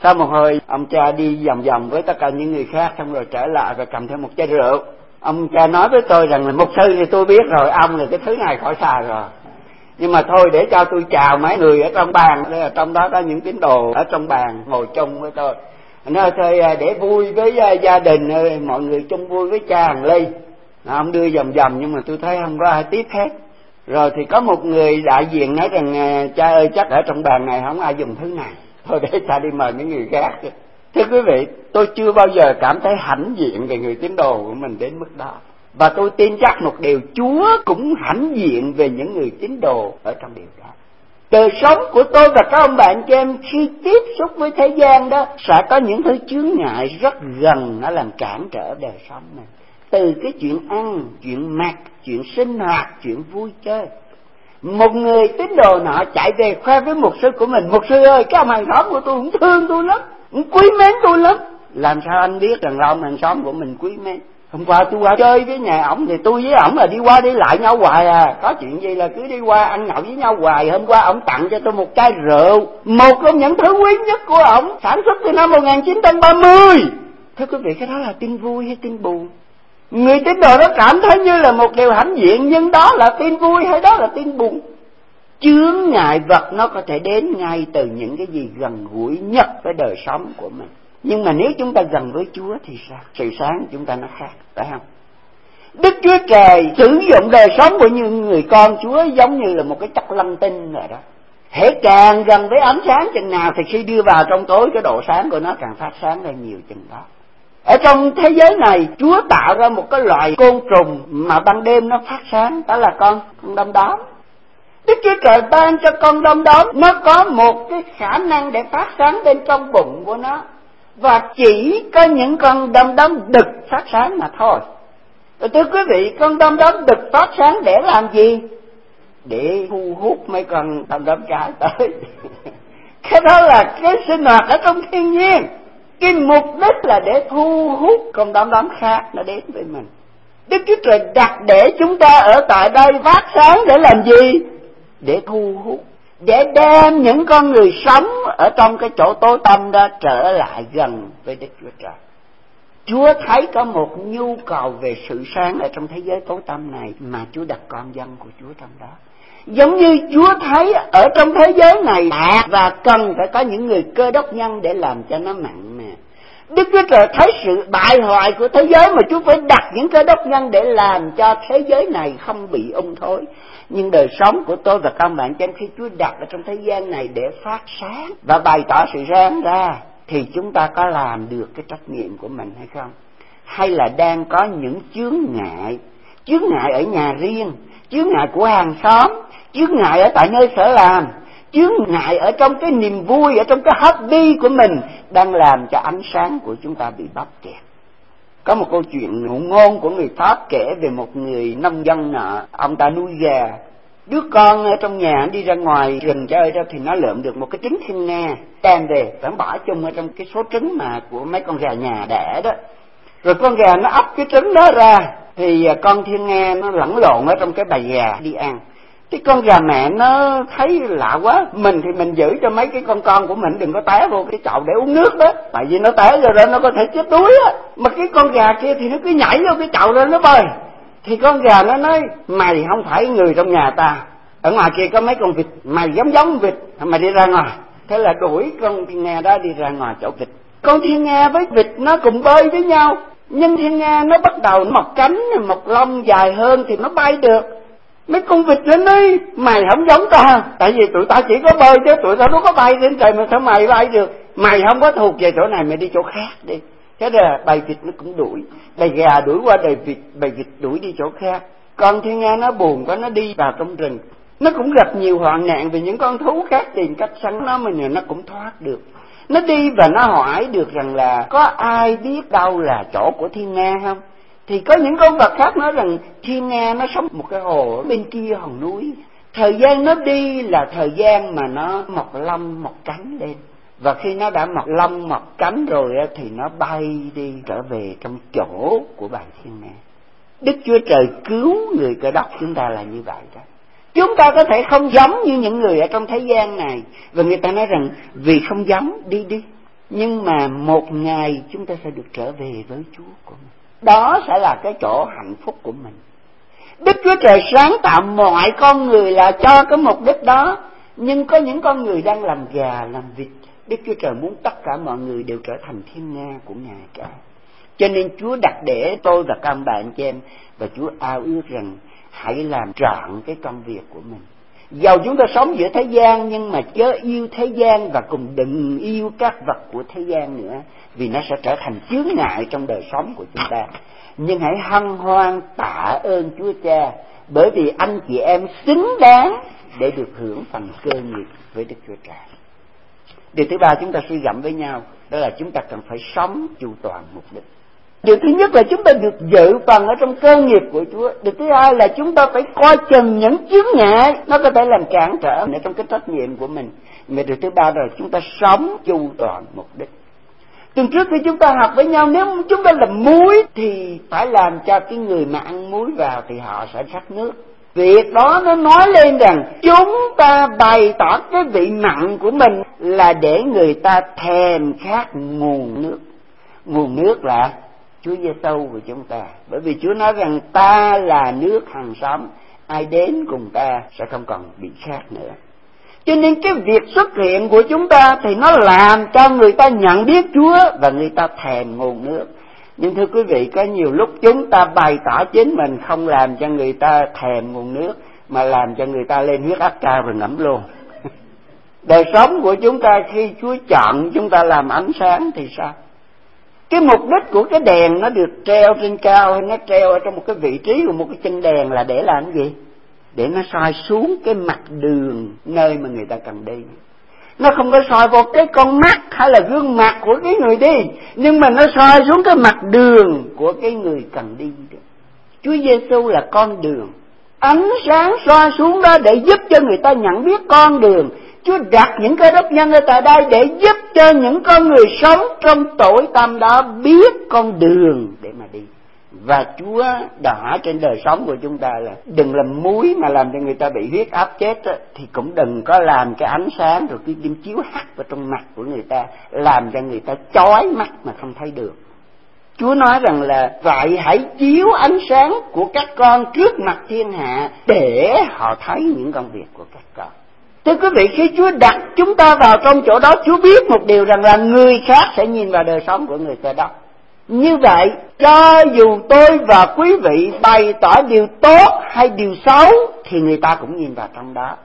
Sau một hồi ông cha đi vòng vòng với tất cả những người khác, xong rồi trở lại và cầm theo một chai rượu. Ông cha nói với tôi rằng là mục sư thì tôi biết rồi, ông là cái thứ này khỏi xài rồi, nhưng mà thôi để cho tôi chào mấy người ở trong bàn, trong đó có những tín đồ ở trong bàn ngồi chung với tôi. Nói thôi để vui với gia đình, mọi người chung vui với cha hàng ly. Ông đưa vòng vòng nhưng mà tôi thấy không có ai tiếp hết. Rồi thì có một người đại diện nói rằng cha ơi, chắc ở trong bàn này không ai dùng thứ này, thôi để cha đi mời những người khác. Thưa quý vị, tôi chưa bao giờ cảm thấy hãnh diện về người tín đồ của mình đến mức đó. Và tôi tin chắc một điều, Chúa cũng hãnh diện về những người tín đồ ở trong điều đó. Đời sống của tôi và các ông bạn chị em khi tiếp xúc với thế gian đó sẽ có những thứ chướng ngại rất gần, nó làm cản trở đời sống này. Từ cái chuyện ăn, chuyện mặc, chuyện sinh hoạt, chuyện vui chơi. Một người tín đồ nọ chạy về khoe với mục sư của mình: mục sư ơi, cái ông hàng xóm của tôi cũng thương tôi lắm, cũng quý mến tôi lắm. Làm sao anh biết rằng là ông hàng xóm của mình quý mến? Hôm qua tôi qua chơi với nhà ổng thì tôi với ổng là đi qua đi lại nhau hoài à, có chuyện gì là cứ đi qua ăn nhậu với nhau hoài. Hôm qua ổng tặng cho tôi một chai rượu, một trong những thứ quý nhất của ổng, sản xuất từ năm 1930. Thưa quý vị, cái đó là tin vui hay tin buồn? Người tín đồ đó cảm thấy như là một điều hãnh diện, nhưng đó là tin vui hay đó là tin buồn? Chướng ngại vật nó có thể đến ngay từ những cái gì gần gũi nhất với đời sống của mình. Nhưng mà nếu chúng ta gần với Chúa thì sao? Sự sáng chúng ta nó khác, phải không? Đức Chúa Trời sử dụng đời sống của những người con Chúa giống như là một cái chất lâm tinh rồi đó. Hễ càng gần với ánh sáng chừng nào thì khi đưa vào trong tối, cái độ sáng của nó càng phát sáng lên nhiều chừng đó. Ở trong thế giới này, Chúa tạo ra một cái loại côn trùng mà ban đêm nó phát sáng, đó là con đom đóm. Đức Chúa Trời ban cho con đom đóm nó có một cái khả năng để phát sáng bên trong bụng của nó, và chỉ có những con đom đóm đực phát sáng mà thôi. Thưa quý vị, con đom đóm đực phát sáng để làm gì? Để thu hút mấy con đom đóm trai tới. Cái đó là cái sinh hoạt ở trong thiên nhiên. Cái mục đích là để thu hút con đom đóm khác nó đến với mình. Đức Chúa Trời đặt để chúng ta ở tại đây phát sáng để làm gì? Để thu hút, để đem những con người sống ở trong cái chỗ tối tăm đó trở lại gần với Đức Chúa Trời. Chúa thấy có một nhu cầu về sự sáng ở trong thế giới tối tăm này mà Chúa đặt con dân của Chúa trong đó. Giống như Chúa thấy ở trong thế giới này và cần phải có những người Cơ Đốc nhân để làm cho nó mặn mà. Đức Chúa Trời thấy sự bại hoại của thế giới mà Chúa phải đặt những Cơ Đốc nhân để làm cho thế giới này không bị ung thối. Nhưng đời sống của tôi và các bạn trên khi Chúa đặt ở trong thế gian này để phát sáng và bày tỏ sự sáng ra, thì chúng ta có làm được cái trách nhiệm của mình hay không? Hay là đang có những chướng ngại ở nhà riêng, chướng ngại của hàng xóm, chướng ngại ở tại nơi sở làm, chướng ngại ở trong cái niềm vui, ở trong cái hobby của mình, đang làm cho ánh sáng của chúng ta bị bóp kẹt. Có một câu chuyện ngụ ngôn của người Pháp kể về một người nông dân nọ, ông ta nuôi gà. Đứa con ở trong nhà đi ra ngoài rừng chơi đó thì nó lượm được một cái trứng thiên nga, đem về và bỏ chung ở trong cái số trứng mà của mấy con gà nhà đẻ đó. Rồi con gà nó ấp cái trứng đó ra thì con thiên nga nó lẫn lộn ở trong cái bầy gà đi ăn. Cái con gà mẹ nó thấy lạ quá, mình thì mình giữ cho mấy cái con của mình đừng có té vô cái chậu để uống nước đó, tại vì nó té rồi đó nó có thể chết đuối á. Mà cái con gà kia thì nó cứ nhảy vô cái chậu rồi nó bơi. Thì con gà nó nói: mày không phải người trong nhà ta, ở ngoài kia có mấy con vịt, mày giống vịt, mày đi ra ngoài. Thế là đuổi con thiên nga đó đi ra ngoài chỗ vịt. Con thiên nga với vịt nó cùng bơi với nhau, nhưng thiên nga nó bắt đầu mọc cánh, mọc lông dài hơn thì nó bay được. Mấy con vịt nó nói: mày không giống ta, tại vì tụi ta chỉ có bơi chứ tụi ta đâu có bay lên trời, mà sao mày bay được? Mày không có thuộc về chỗ này, mày đi chỗ khác đi. Thế là bầy vịt nó cũng đuổi, bầy gà đuổi qua bầy vịt đuổi đi chỗ khác. Con thiên nga nó buồn quá, nó đi vào trong rừng. Nó cũng gặp nhiều hoạn nạn vì những con thú khác tìm cách săn nó, mà nó cũng thoát được. Nó đi và nó hỏi được rằng là có ai biết đâu là chỗ của thiên nga không? Thì có những con vật khác nói rằng thiên nga nó sống một cái hồ ở bên kia hòn núi. Thời gian nó đi là thời gian mà nó mọc lông mọc cánh lên. Và khi nó đã mọc lông mọc cánh rồi thì nó bay đi trở về trong chỗ của bầy thiên nga. Đức Chúa Trời cứu người Cơ Đốc chúng ta là như vậy đó. Chúng ta có thể không giống như những người ở trong thế gian này, và người ta nói rằng vì không giống đi. Nhưng mà một ngày chúng ta sẽ được trở về với Chúa của mình. Đó sẽ là cái chỗ hạnh phúc của mình. Đức Chúa Trời sáng tạo mọi con người là cho cái mục đích đó. Nhưng có những con người đang làm gà, làm vịt. Đức Chúa Trời muốn tất cả mọi người đều trở thành thiên nga của Ngài cả. Cho nên Chúa đặt để tôi và các bạn chị em, và Chúa ao ước rằng hãy làm trọn cái công việc của mình. Dầu chúng ta sống giữa thế gian, nhưng mà chớ yêu thế gian và cùng đừng yêu các vật của thế gian nữa, vì nó sẽ trở thành chướng ngại trong đời sống của chúng ta. Nhưng hãy hân hoan tạ ơn Chúa Cha, bởi vì anh chị em xứng đáng để được hưởng phần cơ nghiệp với Đức Chúa Trời. Điều thứ ba chúng ta suy gẫm với nhau, đó là chúng ta cần phải sống chu toàn mục đích. Điều thứ nhất là chúng ta được dự phần ở trong cơ nghiệp của Chúa. Điều thứ hai là chúng ta phải coi chừng những chướng ngại nó có thể làm cản trở ở trong cái trách nhiệm của mình. Mà điều thứ ba là chúng ta sống chu toàn mục đích. Tuần trước khi chúng ta học với nhau, nếu chúng ta làm muối thì phải làm cho cái người mà ăn muối vào thì họ sẽ khát nước. Việc đó nó nói lên rằng chúng ta bày tỏ cái vị mặn của mình là để người ta thèm khát nguồn nước. Nguồn nước là Chúa Giêsu của chúng ta. Bởi vì Chúa nói rằng ta là nước hằng sống, ai đến cùng ta sẽ không còn bị khát nữa. Cho nên cái việc xuất hiện của chúng ta thì nó làm cho người ta nhận biết Chúa và người ta thèm nguồn nước. Nhưng thưa quý vị, có nhiều lúc chúng ta bày tỏ chính mình không làm cho người ta thèm nguồn nước, mà làm cho người ta lên huyết áp cao rồi ngẫm luôn. Đời sống của chúng ta khi Chúa chọn chúng ta làm ánh sáng thì sao? Cái mục đích của cái đèn nó được treo trên cao hay nó treo ở trong một cái vị trí của một cái chân đèn là để làm cái gì? Để nó soi xuống cái mặt đường nơi mà người ta cần đi. Nó không có soi vào cái con mắt hay là gương mặt của cái người đi, nhưng mà nó soi xuống cái mặt đường của cái người cần đi. Chúa Giêsu là con đường. Ánh sáng soi xuống đó để giúp cho người ta nhận biết con đường. Chúa đặt những cái đốc nhân ở tại đây để giúp cho những con người sống trong tối tăm đó biết con đường để mà đi. Và Chúa đã trên đời sống của chúng ta là đừng làm muối mà làm cho người ta bị huyết áp chết á, thì cũng đừng có làm cái ánh sáng rồi cứ đem chiếu hắt vào trong mặt của người ta, làm cho người ta chói mắt mà không thấy được. Chúa nói rằng là vậy hãy chiếu ánh sáng của các con trước mặt thiên hạ để họ thấy những công việc của các con. Thưa quý vị, khi Chúa đặt chúng ta vào trong chỗ đó, Chúa biết một điều rằng là người khác sẽ nhìn vào đời sống của người ta đó. Như vậy, cho dù tôi và quý vị bày tỏ điều tốt hay điều xấu thì người ta cũng nhìn vào trong đó.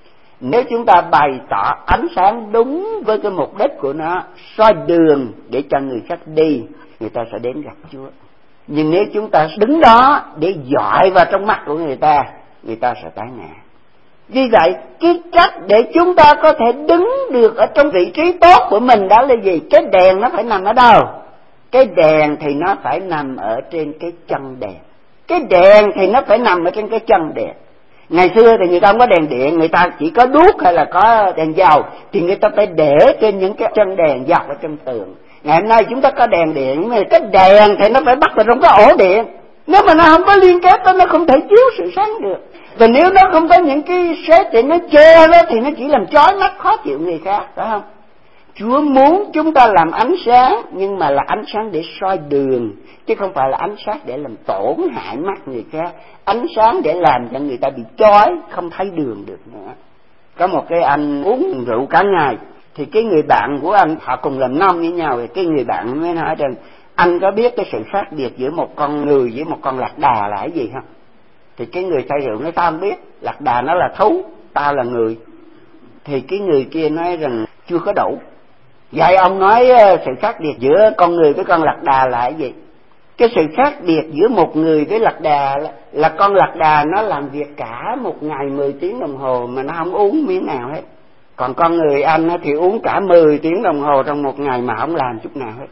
Nếu chúng ta bày tỏ ánh sáng đúng với cái mục đích của nó, soi đường để cho người khác đi, người ta sẽ đến gặp Chúa. Nhưng nếu chúng ta đứng đó để dọi vào trong mắt của người ta sẽ tái ngã. Vì vậy, cái cách để chúng ta có thể đứng được ở trong vị trí tốt của mình đó là gì? Cái đèn nó phải nằm ở đâu? Cái đèn thì nó phải nằm ở trên cái chân đèn. Cái đèn thì nó phải nằm ở trên cái chân đèn. Ngày xưa thì người ta không có đèn điện, người ta chỉ có đuốc hay là có đèn dầu, thì người ta phải để trên những cái chân đèn dọc ở trong tường. Ngày hôm nay chúng ta có đèn điện, nhưng mà cái đèn thì nó phải bắt vào trong cái ổ điện. Nếu mà nó không có liên kết đó, nó không thể chiếu sự sáng được. Và nếu nó không có những cái sét để nó che đó, thì nó chỉ làm chói mắt khó chịu người khác, phải không? Chúa muốn chúng ta làm ánh sáng, nhưng mà là ánh sáng để soi đường, chứ không phải là ánh sáng để làm tổn hại mắt người khác. Ánh sáng để làm cho người ta bị chói, không thấy đường được nữa. Có một cái anh uống rượu cả ngày, thì cái người bạn của anh, họ cùng làm nông với nhau, thì cái người bạn mới nói rằng anh có biết cái sự khác biệt giữa một con người với một con lạc đà là cái gì không? Thì cái người say rượu nói tao không biết, lạc đà nó là thú, tao là người. Thì cái người kia nói rằng chưa có đủ. Vậy ông nói sự khác biệt giữa con người với con lạc đà là cái gì? Cái sự khác biệt giữa một người với lạc đà là con lạc đà nó làm việc cả một ngày 10 tiếng đồng hồ mà nó không uống miếng nào hết. Còn con người anh thì uống cả 10 tiếng đồng hồ trong một ngày mà không làm chút nào hết.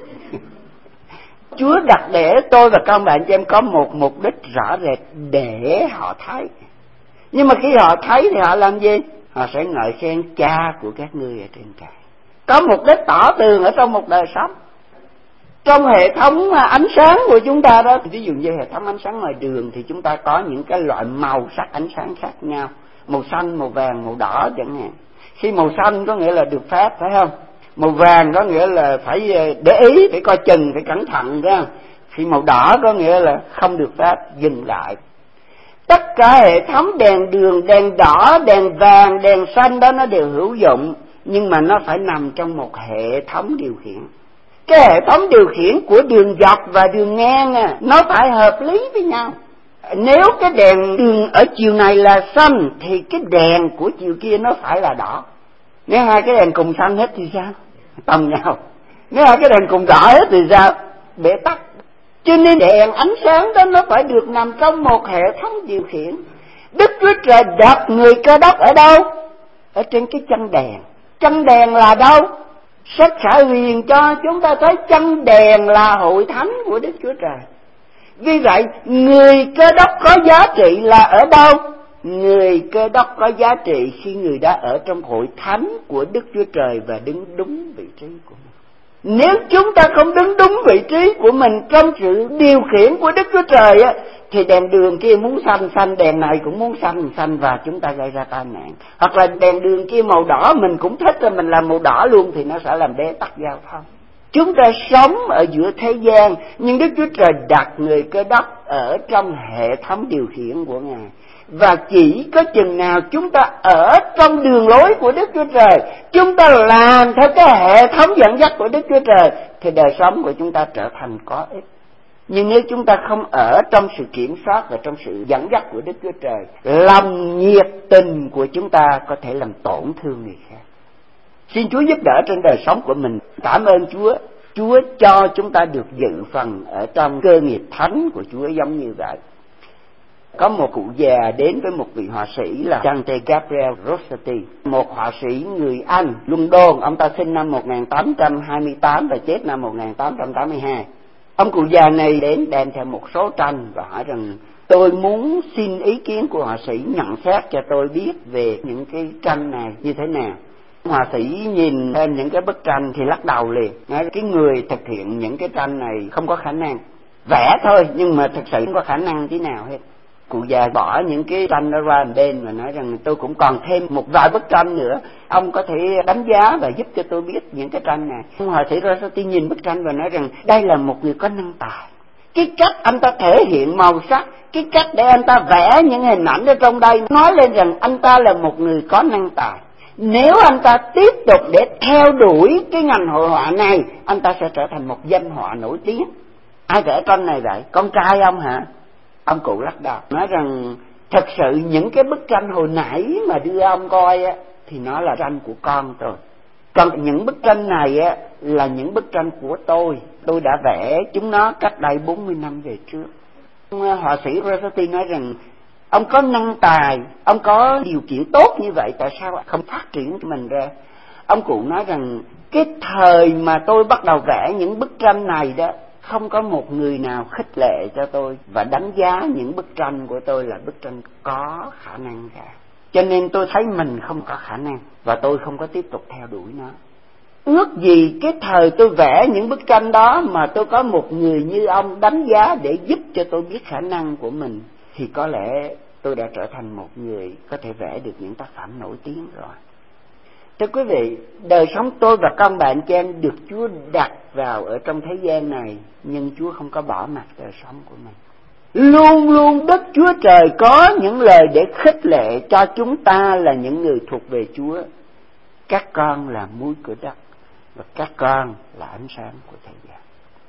Chúa đặt để tôi và các bạn cho em có một mục đích rõ rệt để họ thấy. Nhưng mà khi họ thấy thì họ làm gì? Họ sẽ ngợi khen Cha của các ngươi ở trên trời. Có mục đích tỏ tường ở trong một đời sống. Trong hệ thống ánh sáng của chúng ta đó, ví dụ như hệ thống ánh sáng ngoài đường thì chúng ta có những cái loại màu sắc ánh sáng khác nhau. Màu xanh, màu vàng, màu đỏ chẳng hạn. Khi màu xanh có nghĩa là được phép, phải không? Màu vàng có nghĩa là phải để ý, phải coi chừng, phải cẩn thận, phải không? Khi màu đỏ có nghĩa là không được phép, dừng lại. Tất cả hệ thống đèn đường, đèn đỏ, đèn vàng, đèn xanh đó nó đều hữu dụng, nhưng mà nó phải nằm trong một hệ thống điều khiển. Cái hệ thống điều khiển của đường dọc và đường ngang nó phải hợp lý với nhau. Nếu cái đèn đường ở chiều này là xanh thì cái đèn của chiều kia nó phải là đỏ. Nếu hai cái đèn cùng xanh hết thì sao? Tầm nhau. Nếu hai cái đèn cùng đỏ hết thì sao? Bể tắt. Cho nên đèn ánh sáng đó nó phải được nằm trong một hệ thống điều khiển. Đức Chúa Trời đặt người Cơ Đốc ở đâu? Ở trên cái chân đèn. Chân đèn là đâu? Sách Khải Huyền cho chúng ta thấy chân đèn là hội thánh của Đức Chúa Trời. Vì vậy, người Cơ Đốc có giá trị là ở đâu? Người Cơ Đốc có giá trị khi người đã ở trong hội thánh của Đức Chúa Trời và đứng đúng vị trí của mình. Nếu chúng ta không đứng đúng vị trí của mình trong sự điều khiển của Đức Chúa Trời á, thì đèn đường kia muốn xanh xanh, đèn này cũng muốn xanh xanh, và chúng ta gây ra tai nạn. Hoặc là đèn đường kia màu đỏ mình cũng thích rồi mình làm màu đỏ luôn, thì nó sẽ làm bế tắc giao thông. Chúng ta sống ở giữa thế gian, nhưng Đức Chúa Trời đặt người Cơ Đốc ở trong hệ thống điều khiển của Ngài. Và chỉ có chừng nào chúng ta ở trong đường lối của Đức Chúa Trời, chúng ta làm theo cái hệ thống dẫn dắt của Đức Chúa Trời, thì đời sống của chúng ta trở thành có ích. Nhưng nếu chúng ta không ở trong sự kiểm soát và trong sự dẫn dắt của Đức Chúa Trời, lòng nhiệt tình của chúng ta có thể làm tổn thương người khác. Xin Chúa giúp đỡ trên đời sống của mình. Cảm ơn Chúa. Chúa cho chúng ta được dự phần ở trong cơ nghiệp thánh của Chúa giống như vậy. Có một cụ già đến với một vị họa sĩ là Dante Gabriel Rossetti, một họa sĩ người Anh, London. Ông ta sinh năm 1828 và chết năm 1882. Ông cụ già này đến đem theo một số tranh và hỏi rằng: tôi muốn xin ý kiến của họa sĩ nhận xét cho tôi biết về những cái tranh này như thế nào. Họa sĩ nhìn lên những cái bức tranh thì lắc đầu liền, nói cái người thực hiện những cái tranh này không có khả năng, vẽ thôi nhưng mà thực sự không có khả năng tí nào hết. Cụ già bỏ những cái tranh đó qua một bên và nói rằng: tôi cũng còn thêm một vài bức tranh nữa, ông có thể đánh giá và giúp cho tôi biết những cái tranh này. Họa sĩ Rossetti nhìn bức tranh và nói rằng đây là một người có năng tài. Cái cách anh ta thể hiện màu sắc, cái cách để anh ta vẽ những hình ảnh ở trong đây nói lên rằng anh ta là một người có năng tài. Nếu anh ta tiếp tục để theo đuổi cái ngành hội họa này, anh ta sẽ trở thành một danh họa nổi tiếng. Ai vẽ tranh này vậy? Con trai ông hả? Ông cụ lắc đầu nói rằng thật sự những cái bức tranh hồi nãy mà đưa ông coi á, thì nó là tranh của con tôi. Còn những bức tranh này á là những bức tranh của tôi đã vẽ chúng nó cách đây 40 năm về trước. Họa sĩ Rossetti nói rằng ông có năng tài, ông có điều kiện tốt như vậy, tại sao không phát triển mình ra? Ông cụ nói rằng cái thời mà tôi bắt đầu vẽ những bức tranh này đó, không có một người nào khích lệ cho tôi và đánh giá những bức tranh của tôi là bức tranh có khả năng cả. Cho nên tôi thấy mình không có khả năng và tôi không có tiếp tục theo đuổi nó. Ước gì cái thời tôi vẽ những bức tranh đó mà tôi có một người như ông đánh giá để giúp cho tôi biết khả năng của mình, thì có lẽ tôi đã trở thành một người có thể vẽ được những tác phẩm nổi tiếng rồi. Thưa quý vị, đời sống tôi và con bạn chị em được Chúa đặt vào ở trong thế gian này, nhưng Chúa không có bỏ mặc đời sống của mình. Luôn luôn Đức Chúa Trời có những lời để khích lệ cho chúng ta là những người thuộc về Chúa. Các con là muối của đất và các con là ánh sáng của thế gian.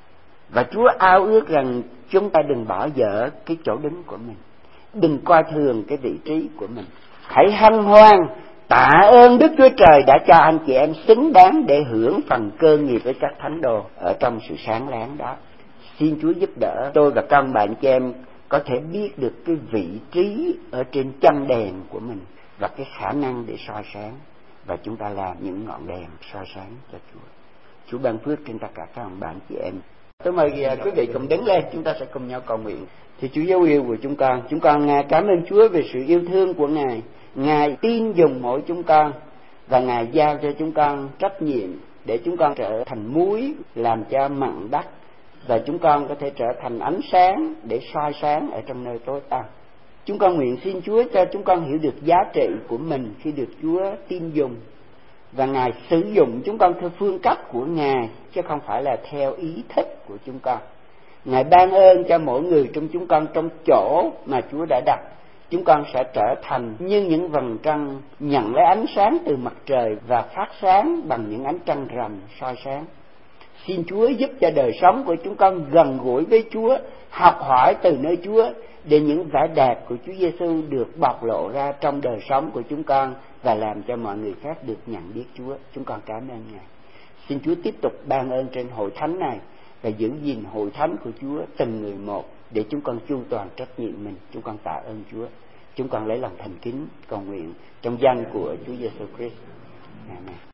Và Chúa ao ước rằng chúng ta đừng bỏ dở cái chỗ đứng của mình, đừng coi thường cái vị trí của mình. Hãy hân hoan tạ ơn Đức Chúa Trời đã cho anh chị em xứng đáng để hưởng phần cơ nghiệp với các thánh đồ ở trong sự sáng láng đó. Xin Chúa giúp đỡ tôi và các bạn chị em có thể biết được cái vị trí ở trên chân đèn của mình và cái khả năng để soi sáng, và chúng ta làm những ngọn đèn soi sáng cho Chúa. Chúa ban phước trên tất cả các bạn chị em. Tôi mời quý vị cùng đứng lên, chúng ta sẽ cùng nhau cầu nguyện. Thì Chúa dấu yêu của chúng con cảm ơn Chúa về sự yêu thương của Ngài. Ngài tin dùng mỗi chúng con và Ngài giao cho chúng con trách nhiệm để chúng con trở thành muối làm cho mặn đắt, và chúng con có thể trở thành ánh sáng để soi sáng ở trong nơi tối tăm. Chúng con nguyện xin Chúa cho chúng con hiểu được giá trị của mình khi được Chúa tin dùng, và Ngài sử dụng chúng con theo phương cách của Ngài, chứ không phải là theo ý thích của chúng con. Ngài ban ơn cho mỗi người trong chúng con trong chỗ mà Chúa đã đặt. Chúng con sẽ trở thành như những vầng trăng nhận lấy ánh sáng từ mặt trời và phát sáng bằng những ánh trăng rằm soi sáng. Xin Chúa giúp cho đời sống của chúng con gần gũi với Chúa, học hỏi từ nơi Chúa, để những vẻ đẹp của Chúa Giêsu được bộc lộ ra trong đời sống của chúng con và làm cho mọi người khác được nhận biết Chúa. Chúng con cảm ơn Ngài. Xin Chúa tiếp tục ban ơn trên hội thánh này và giữ gìn hội thánh của Chúa từng người một, để chúng con chu toàn trách nhiệm mình. Chúng con tạ ơn Chúa. Chúng con lấy lòng thành kính cầu nguyện trong danh của Chúa Giêsu Christ. Amen.